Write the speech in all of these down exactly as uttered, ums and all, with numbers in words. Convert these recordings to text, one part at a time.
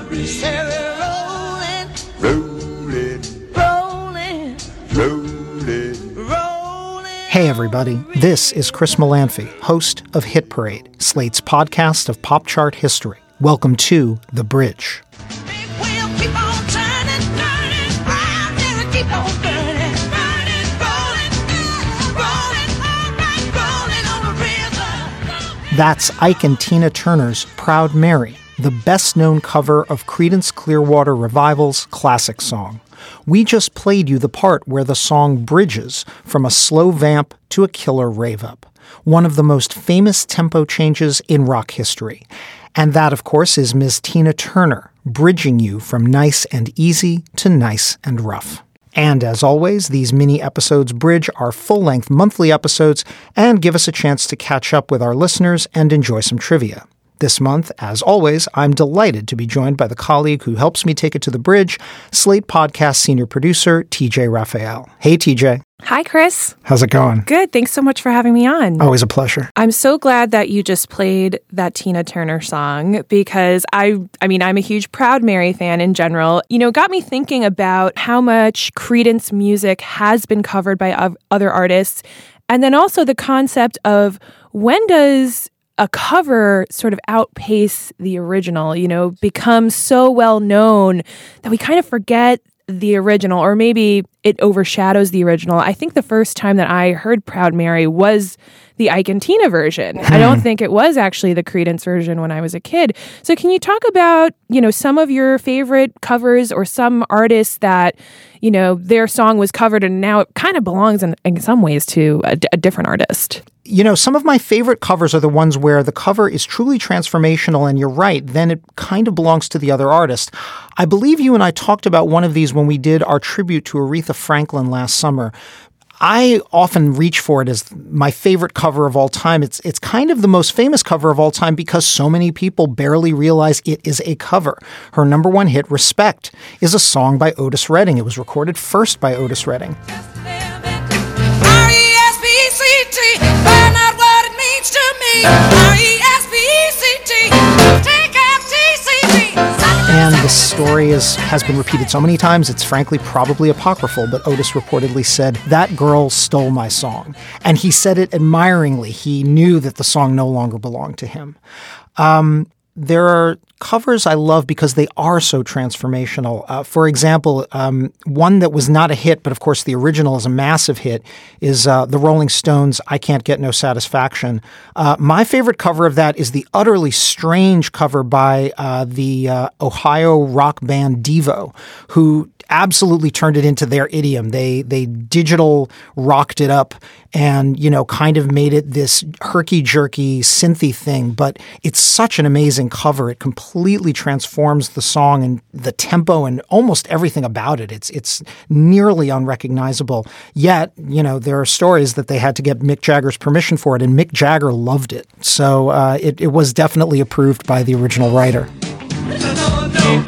Rolling, rolling, rolling, rolling, rolling. Hey everybody, this is Chris Molanphy, host of Hit Parade, Slate's podcast of pop chart history. Welcome to The Bridge. That's Ike and Tina Turner's Proud Mary, the best-known cover of Creedence Clearwater Revival's classic song. We just played you the part where the song bridges from a slow vamp to a killer rave-up, one of the most famous tempo changes in rock history. And that, of course, is Miss Tina Turner, bridging you from nice and easy to nice and rough. And as always, these mini episodes bridge our full-length monthly episodes and give us a chance to catch up with our listeners and enjoy some trivia. This month, as always, I'm delighted to be joined by the colleague who helps me take it to the bridge, Slate Podcast senior producer, T J Raphael. Hey, T J. Hi, Chris. How's it going? Good. Thanks so much for having me on. Always a pleasure. I'm so glad that you just played that Tina Turner song because I, I mean, I'm a huge Proud Mary fan in general. You know, got me thinking about how much Creedence music has been covered by other artists. And then also the concept of when does a cover sort of outpace the original, you know, become so well known that we kind of forget the original, or maybe it overshadows the original. I think the first time that I heard Proud Mary was the Ike and Tina version. I don't think it was actually the Creedence version when I was a kid. So can you talk about, you know, some of your favorite covers or some artists that, you know, their song was covered and now it kind of belongs in, in some ways to a, a different artist? You know, some of my favorite covers are the ones where the cover is truly transformational, and you're right, then it kind of belongs to the other artist. I believe you and I talked about one of these when we did our tribute to Aretha Franklin last summer. I often reach for it as my favorite cover of all time. It's it's kind of the most famous cover of all time because so many people barely realize it is a cover. Her number one hit, Respect, is a song by Otis Redding. It was recorded first by Otis Redding. And the story is, has been repeated so many times, it's frankly probably apocryphal, but Otis reportedly said, "That girl stole my song." And he said it admiringly. He knew that the song no longer belonged to him. Um, there are covers I love because they are so transformational. Uh, for example, um, one that was not a hit, but of course the original is a massive hit, is uh, the Rolling Stones' I Can't Get No Satisfaction. Uh, my favorite cover of that is the utterly strange cover by uh, the uh, Ohio rock band Devo, who absolutely turned it into their idiom. They they digital rocked it up and, you know, kind of made it this herky-jerky synthy thing. But it's such an amazing cover. It completely transforms the song and the tempo and almost everything about it. It's it's nearly unrecognizable. Yet, you know, there are stories that they had to get Mick Jagger's permission for it, and Mick Jagger loved it. So uh, it, it was definitely approved by the original writer. No, no.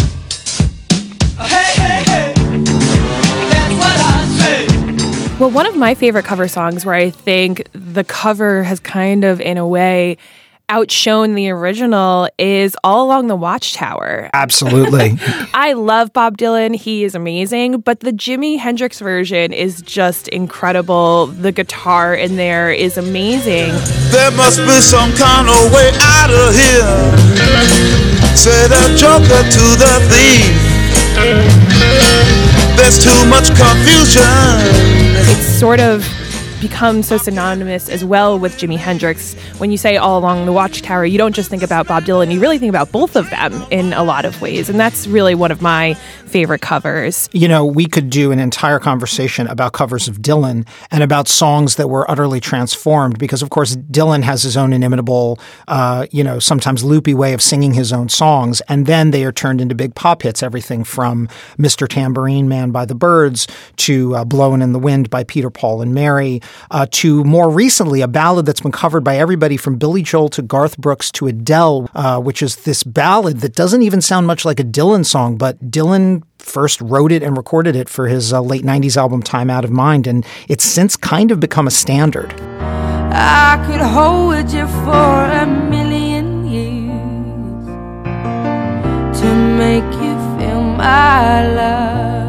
Well, one of my favorite cover songs where I think the cover has kind of, in a way, outshone the original is All Along the Watchtower. Absolutely. I love Bob Dylan. He is amazing. But the Jimi Hendrix version is just incredible. The guitar in there is amazing. There must be some kind of way out of here. Say the joker to the thief. There's too much confusion. It's sort of become so synonymous as well with Jimi Hendrix. When you say All Along the Watchtower, you don't just think about Bob Dylan, you really think about both of them in a lot of ways. And that's really one of my favorite covers. You know, we could do an entire conversation about covers of Dylan and about songs that were utterly transformed because, of course, Dylan has his own inimitable, uh, you know, sometimes loopy way of singing his own songs. And then they are turned into big pop hits, everything from Mister Tambourine Man by the Byrds to uh, Blowin' in the Wind by Peter, Paul and Mary, uh, to more recently a ballad that's been covered by everybody from Billy Joel to Garth Brooks to Adele, uh, which is this ballad that doesn't even sound much like a Dylan song, but Dylan first wrote it and recorded it for his uh, late nineties album Time Out of Mind, and it's since kind of become a standard. I could hold you for a million years to make make you feel my love.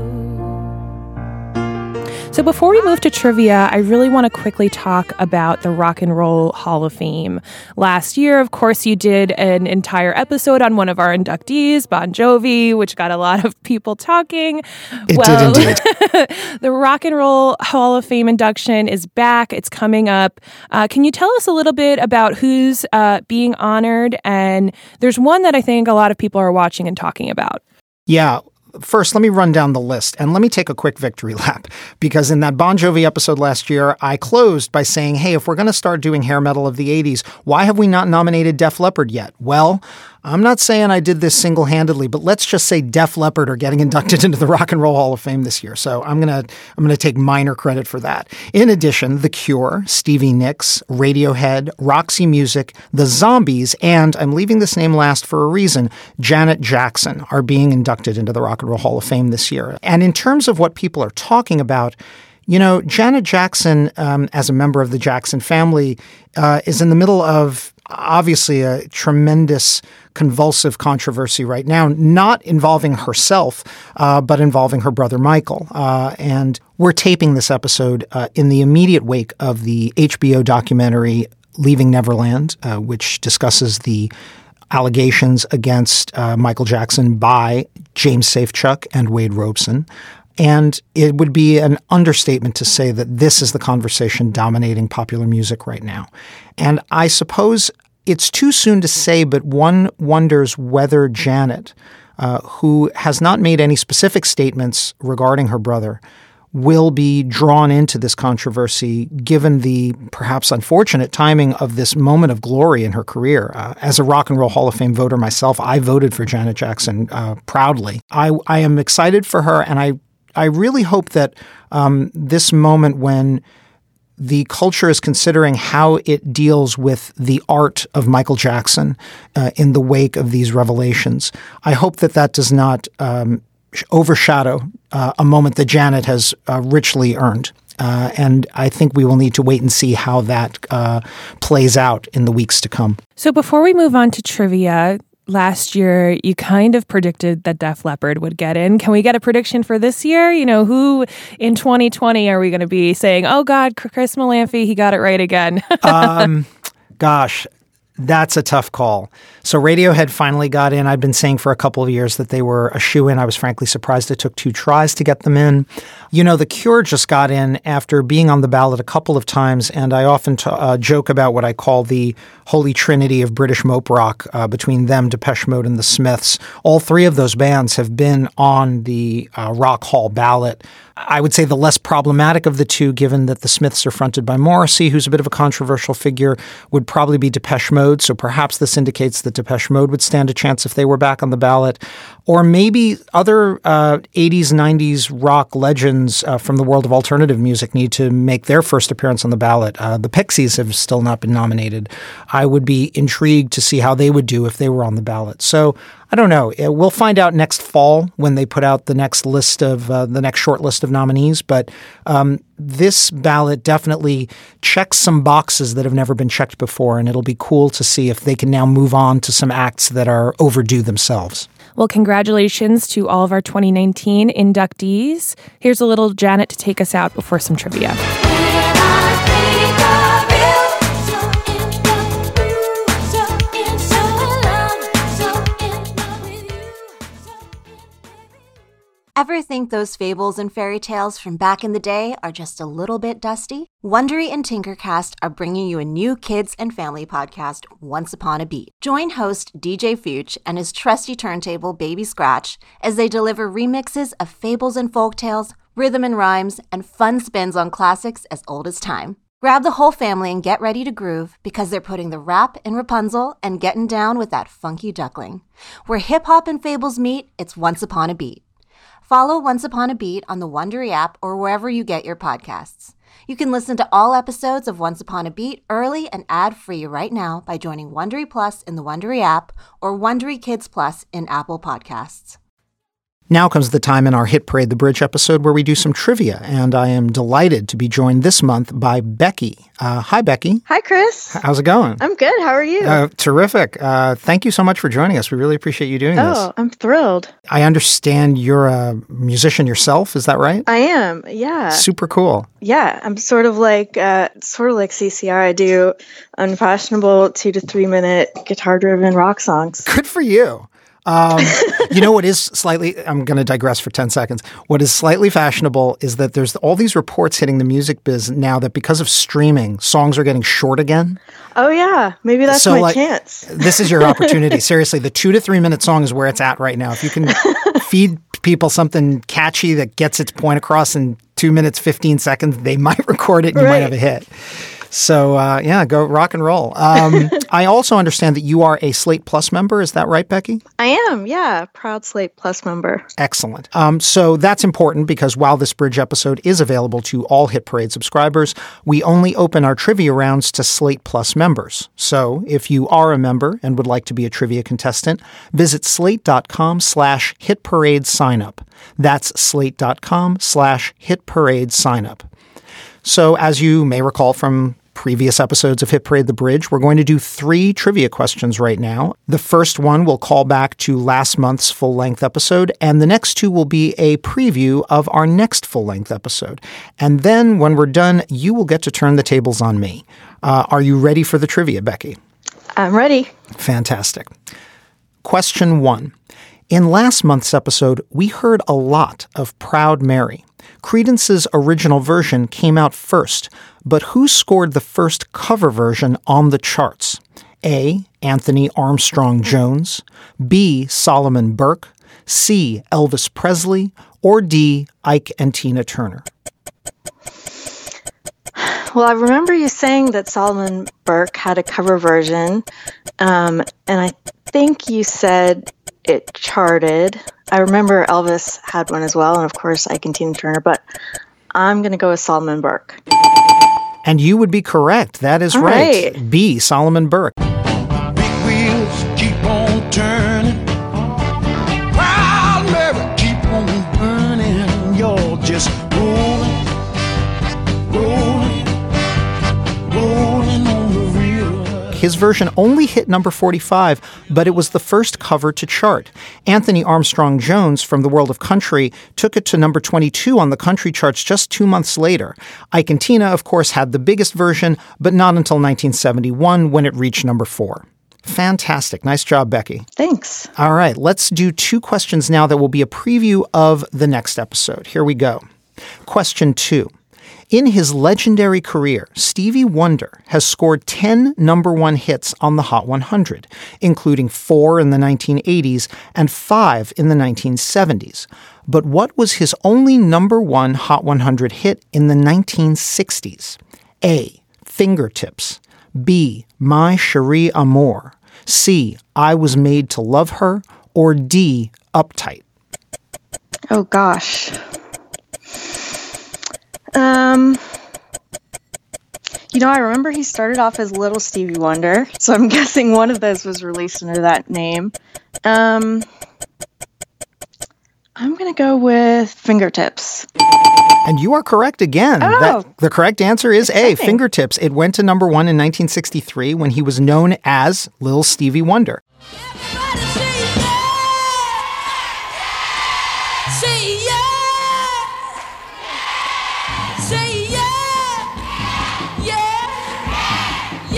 So before we move to trivia, I really want to quickly talk about the Rock and Roll Hall of Fame. Last year, of course, you did an entire episode on one of our inductees, Bon Jovi, which got a lot of people talking. It well, did indeed. The Rock and Roll Hall of Fame induction is back. It's coming up. Uh, can you tell us a little bit about who's uh, being honored? And there's one that I think a lot of people are watching and talking about. Yeah. First, let me run down the list and let me take a quick victory lap, because in that Bon Jovi episode last year, I closed by saying, hey, if we're going to start doing hair metal of the eighties, why have we not nominated Def Leppard yet? Well, I'm not saying I did this single-handedly, but let's just say Def Leppard are getting inducted into the Rock and Roll Hall of Fame this year. So I'm going to I'm going to take minor credit for that. In addition, The Cure, Stevie Nicks, Radiohead, Roxy Music, The Zombies, and I'm leaving this name last for a reason, Janet Jackson are being inducted into the Rock and Roll Hall of Fame this year. And in terms of what people are talking about, you know, Janet Jackson, um, as a member of the Jackson family, uh, is in the middle of obviously a tremendous convulsive controversy right now, not involving herself, uh, but involving her brother Michael. Uh, and we're taping this episode uh, in the immediate wake of the H B O documentary Leaving Neverland, uh, which discusses the allegations against uh, Michael Jackson by James Safechuck and Wade Robson. And it would be an understatement to say that this is the conversation dominating popular music right now. And I suppose it's too soon to say, but one wonders whether Janet, uh, who has not made any specific statements regarding her brother, will be drawn into this controversy given the perhaps unfortunate timing of this moment of glory in her career. Uh, as a Rock and Roll Hall of Fame voter myself, I voted for Janet Jackson uh, proudly. I, I am excited for her, and I I really hope that um, this moment when the culture is considering how it deals with the art of Michael Jackson uh, in the wake of these revelations, I hope that that does not um, overshadow uh, a moment that Janet has uh, richly earned. Uh, and I think we will need to wait and see how that uh, plays out in the weeks to come. So before we move on to trivia, last year, you kind of predicted that Def Leppard would get in. Can we get a prediction for this year? You know, who in twenty twenty are we going to be saying, oh, God, Chris Malamphy, he got it right again? um, gosh, that's a tough call. So Radiohead finally got in. I've been saying for a couple of years that they were a shoo-in. I was frankly surprised it took two tries to get them in. You know, The Cure just got in after being on the ballot a couple of times, and I often t- uh, joke about what I call the holy trinity of British mope rock uh, between them, Depeche Mode, and the Smiths. All three of those bands have been on the uh, Rock Hall ballot. I would say the less problematic of the two, given that the Smiths are fronted by Morrissey, who's a bit of a controversial figure, would probably be Depeche Mode. So perhaps this indicates that Depeche Mode would stand a chance if they were back on the ballot. Or maybe other uh, eighties, nineties rock legends uh, from the world of alternative music need to make their first appearance on the ballot. Uh, the Pixies have still not been nominated. I would be intrigued to see how they would do if they were on the ballot. So I don't know. We'll find out next fall when they put out the next list of uh, the next short list of nominees. But um, this ballot definitely checks some boxes that have never been checked before, and it'll be cool to see if they can now move on to some acts that are overdue themselves. Well, congratulations to all of our twenty nineteen inductees. Here's a little Janet to take us out before some trivia. Ever think those fables and fairy tales from back in the day are just a little bit dusty? Wondery and Tinkercast are bringing you a new kids and family podcast, Once Upon a Beat. Join host D J Fuchs and his trusty turntable Baby Scratch as they deliver remixes of fables and folktales, rhythm and rhymes, and fun spins on classics as old as time. Grab the whole family and get ready to groove because they're putting the rap in Rapunzel and getting down with that funky duckling. Where hip-hop and fables meet, it's Once Upon a Beat. Follow Once Upon a Beat on the Wondery app or wherever you get your podcasts. You can listen to all episodes of Once Upon a Beat early and ad-free right now by joining Wondery Plus in the Wondery app or Wondery Kids Plus in Apple Podcasts. Now comes the time in our Hit Parade the Bridge episode where we do some trivia, and I am delighted to be joined this month by Becky. Uh, hi, Becky. Hi, Chris. How's it going? I'm good. How are you? Uh, terrific. Uh, thank you so much for joining us. We really appreciate you doing oh, this. Oh, I'm thrilled. I understand you're a musician yourself. Is that right? I am. Yeah. Super cool. Yeah, I'm sort of like uh, sort of like C C R. I do unfashionable two to three minute guitar-driven rock songs. Good for you. Um, you know what is slightly, I'm going to digress for ten seconds. What is slightly fashionable is that there's all these reports hitting the music biz now that because of streaming, songs are getting short again. Oh, yeah. Maybe that's so, my like, chance. This is your opportunity. Seriously, the two to three minute song is where it's at right now. If you can feed people something catchy that gets its point across in two minutes, fifteen seconds, they might record it and you right. might have a hit. So, uh, yeah, go rock and roll. Um, I also understand that you are a Slate Plus member. Is that right, Becky? I am, yeah. Proud Slate Plus member. Excellent. Um, so that's important because while this Bridge episode is available to all Hit Parade subscribers, we only open our trivia rounds to Slate Plus members. So if you are a member and would like to be a trivia contestant, visit slate.com slash Hit Parade sign up. That's slate.com slash Hit Parade sign up. So as you may recall from previous episodes of Hit Parade the Bridge, we're going to do three trivia questions right now. The first one will call back to last month's full-length episode, and the next two will be a preview of our next full-length episode. And then when we're done, you will get to turn the tables on me. Uh, are you ready for the trivia, Becky? I'm ready. Fantastic. Question one. In last month's episode, we heard a lot of Proud Mary. Creedence's original version came out first, but who scored the first cover version on the charts? A. Anthony Armstrong Jones, B. Solomon Burke, C. Elvis Presley, or D. Ike and Tina Turner? Well, I remember you saying that Solomon Burke had a cover version, um, and I think you said it charted. I remember Elvis had one as well, and of course Ike and Tina Turner, but I'm going to go with Solomon Burke. And you would be correct. That is All right. right. B. Solomon Burke. Big wheels keep on turning. Proud Mary, keep on burning. You're just rolling, rolling, rolling on the river. His version only hit number forty-five, but it was the first cover to chart. Anthony Armstrong Jones from the World of Country took it to number twenty-two on the country charts just two months later. Ike and Tina, of course, had the biggest version, but not until nineteen seventy-one when it reached number four. Fantastic. Nice job, Becky. Thanks. All right, let's do two questions now that will be a preview of the next episode. Here we go. Question two. In his legendary career, Stevie Wonder has scored ten number one hits on the Hot one hundred, including four in the nineteen eighties and five in the nineteen seventies. But what was his only number one Hot one hundred hit in the nineteen sixties? A. Fingertips. B. My Cherie Amour. C. I Was Made to Love Her. Or D. Uptight. Oh, gosh. Um, you know, I remember he started off as Little Stevie Wonder, so I'm guessing one of those was released under that name. Um, I'm going to go with Fingertips. And you are correct again. Oh. That, the correct answer is A, Exciting. Fingertips. It went to number one in nineteen sixty-three when he was known as Little Stevie Wonder. Everybody say yeah. Say yeah. Say yeah. Yeah.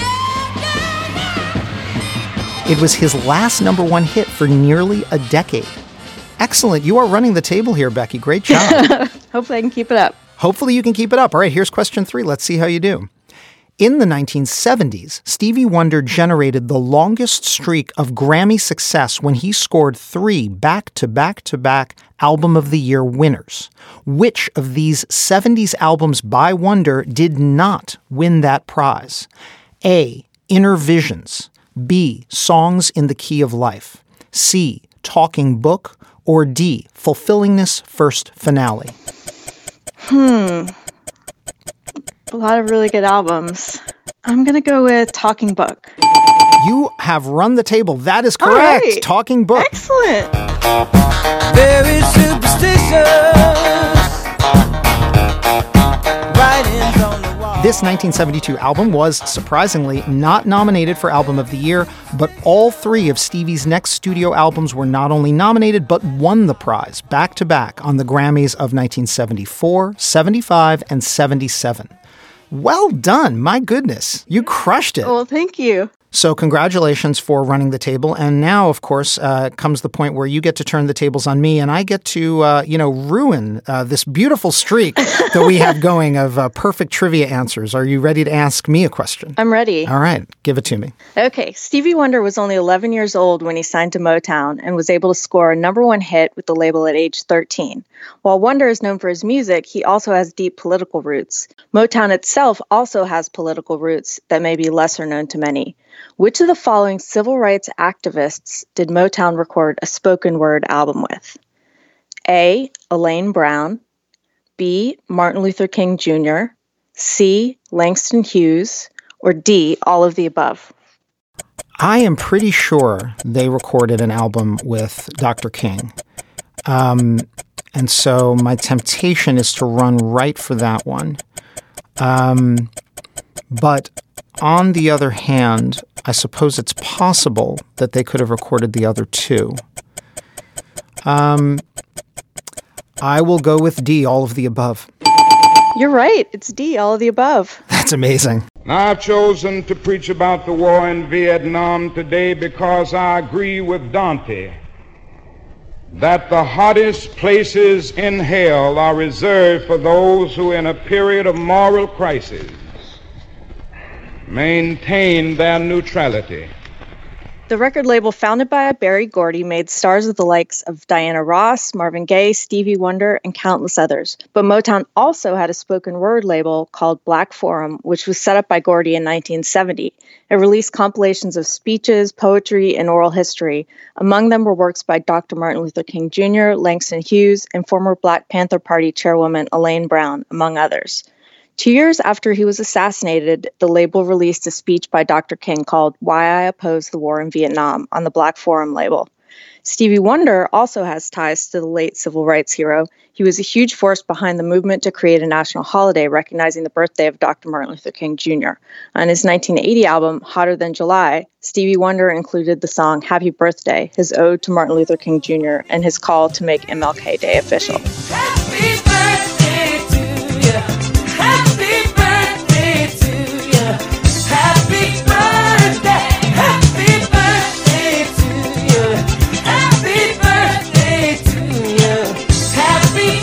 Yeah. It was his last number one hit for nearly a decade. Excellent. You are running the table here, Becky. Great job. Hopefully I can keep it up. Hopefully you can keep it up. All right, here's question three. Let's see how you do. In the nineteen seventies, Stevie Wonder generated the longest streak of Grammy success when he scored three back-to-back-to-back Album of the Year winners. Which of these seventies albums by Wonder did not win that prize? A. Inner Visions. B. Songs in the Key of Life. C. Talking Book. Or D. Fulfillingness First Finale. Hmm. A lot of really good albums. I'm going to go with Talking Book. You have run the table. That is correct. All right. Talking Book. Excellent. very superstitious. Writings on the wall. This nineteen seventy-two album was, surprisingly, not nominated for Album of the Year, but all three of Stevie's next studio albums were not only nominated, but won the prize back-to-back on the Grammys of nineteen seventy-four, seventy-five, and seventy-seven. Well done. My goodness. You crushed it. Well, thank you. So congratulations for running the table. And now, of course, uh, comes the point where you get to turn the tables on me and I get to, uh, you know, ruin uh, this beautiful streak that we have going of uh, perfect trivia answers. Are you ready to ask me a question? I'm ready. All right. Give it to me. Okay. Stevie Wonder was only eleven years old when he signed to Motown and was able to score a number one hit with the label at age thirteen. While Wonder is known for his music, he also has deep political roots. Motown itself also has political roots that may be lesser known to many. Which of the following civil rights activists did Motown record a spoken word album with? A. Elaine Brown, B. Martin Luther King Junior, C. Langston Hughes, or D. all of the above? I am pretty sure they recorded an album with Doctor King. Um, and so my temptation is to run right for that one. Um, but on the other hand, I suppose it's possible that they could have recorded the other two. Um, I will go with D, all of the above. You're right. It's D, all of the above. That's amazing. Now, I've chosen to preach about the war in Vietnam today because I agree with Dante that the hottest places in hell are reserved for those who, in a period of moral crisis, maintain their neutrality. The record label founded by Berry Gordy made stars of the likes of Diana Ross, Marvin Gaye, Stevie Wonder, and countless others. But Motown also had a spoken word label called Black Forum, which was set up by Gordy in nineteen seventy. It released compilations of speeches, poetry, and oral history. Among them were works by Doctor Martin Luther King Junior, Langston Hughes, and former Black Panther Party chairwoman Elaine Brown, among others. Two years after he was assassinated, the label released a speech by Doctor King called Why I Oppose the War in Vietnam on the Black Forum label. Stevie Wonder also has ties to the late civil rights hero. He was a huge force behind the movement to create a national holiday recognizing the birthday of Doctor Martin Luther King Junior On his nineteen eighty album, Hotter Than July, Stevie Wonder included the song Happy Birthday, his ode to Martin Luther King Junior, and his call to make M L K Day official. Happy birthday to you. Happy birthday to you. Happy birthday. Happy birthday to you. Happy birthday to you. Happy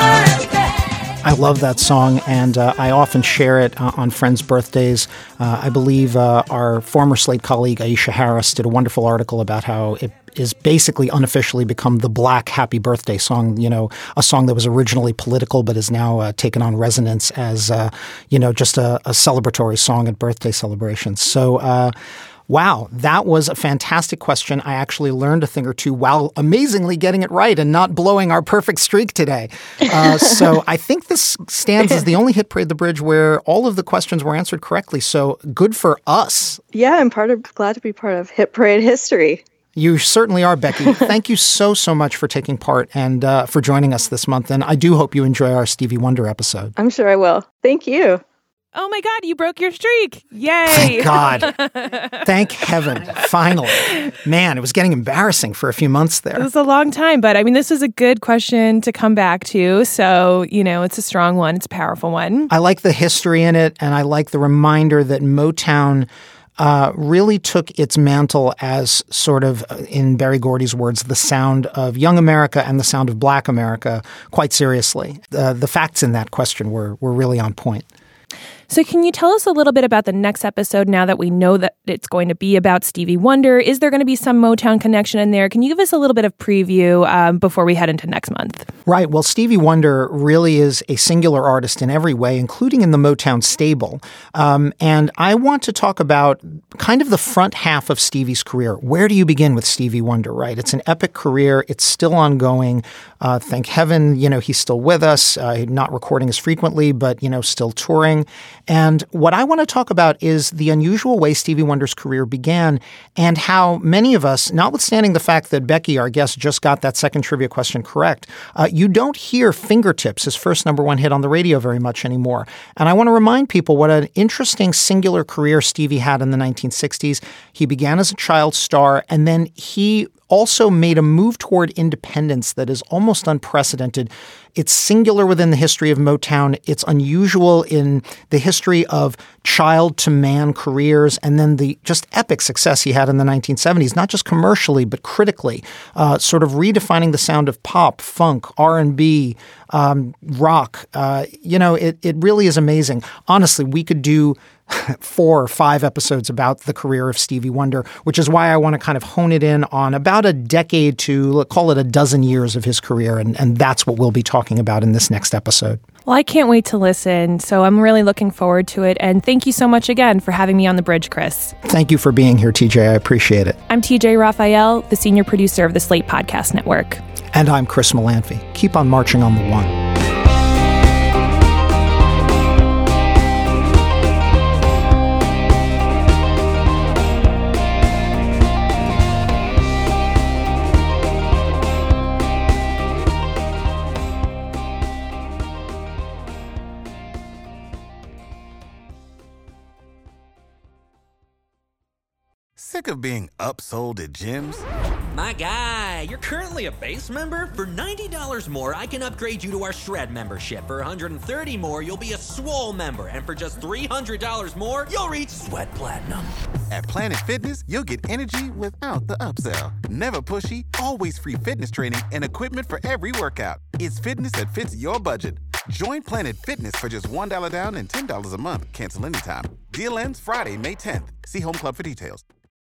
birthday. I love that song, and uh, I often share it uh, on friends' birthdays. Uh, I believe uh, our former Slate colleague Aisha Harris did a wonderful article about how it is basically unofficially become the Black Happy Birthday song, you know, a song that was originally political but is now uh, taken on resonance as, uh, you know, just a, a celebratory song at birthday celebrations. So, uh, wow, that was a fantastic question. I actually learned a thing or two while amazingly getting it right and not blowing our perfect streak today. Uh, so I think this stands as the only Hit Parade the Bridge where all of the questions were answered correctly. So good for us. Yeah, I'm part of glad to be part of Hit Parade history. You certainly are, Becky. Thank you so, so much for taking part and uh, for joining us this month. And I do hope you enjoy our Stevie Wonder episode. I'm sure I will. Thank you. Oh my God, you broke your streak. Yay. Thank God. Thank heaven. Finally. Man, it was getting embarrassing for a few months there. It was a long time, but I mean, this was a good question to come back to. So, you know, it's a strong one. It's a powerful one. I like the history in it, and I like the reminder that Motown Uh, really took its mantle as sort of, in Berry Gordy's words, the sound of young America and the sound of Black America quite seriously. Uh, the facts in that question were were really on point. So can you tell us a little bit about the next episode now that we know that it's going to be about Stevie Wonder? Is there going to be some Motown connection in there? Can you give us a little bit of preview um, before we head into next month? Right. Well, Stevie Wonder really is a singular artist in every way, including in the Motown stable. Um, and I want to talk about kind of the front half of Stevie's career. Where do you begin with Stevie Wonder, right? It's an epic career. It's still ongoing. Uh, thank heaven, you know, he's still with us, uh, not recording as frequently, but, you know, still touring. And what I want to talk about is the unusual way Stevie Wonder's career began and how many of us, notwithstanding the fact that Becky, our guest, just got that second trivia question correct, uh, you don't hear Fingertips, his first number one hit on the radio, very much anymore. And I want to remind people what an interesting singular career Stevie had in the nineteen sixties. He began as a child star, and then he also made a move toward independence that is almost unprecedented. It's singular within the history of Motown. It's unusual in the history of child to man careers, and then the just epic success he had in the nineteen seventies, not just commercially, but critically, uh, sort of redefining the sound of pop, funk, R and B, um, rock. Uh, you know, it, it really is amazing. Honestly, we could do four or five episodes about the career of Stevie Wonder, which is why I want to kind of hone it in on about a decade to call it a dozen years of his career. And, and that's what we'll be talking about in this next episode. Well, I can't wait to listen. So I'm really looking forward to it. And thank you so much again for having me on the bridge, Chris. Thank you for being here, T J. I appreciate it. I'm T J Raphael, the senior producer of the Slate Podcast Network. And I'm Chris Molanphy. Keep on marching on the one. Sick of being upsold at gyms? My guy, you're currently a base member. For ninety dollars more, I can upgrade you to our Shred membership. For one hundred thirty dollars more, you'll be a Swole member. And for just three hundred dollars more, you'll reach Sweat Platinum. At Planet Fitness, you'll get energy without the upsell. Never pushy, always free fitness training and equipment for every workout. It's fitness that fits your budget. Join Planet Fitness for just one dollar down and ten dollars a month. Cancel anytime. Deal ends Friday, May tenth. See Home Club for details.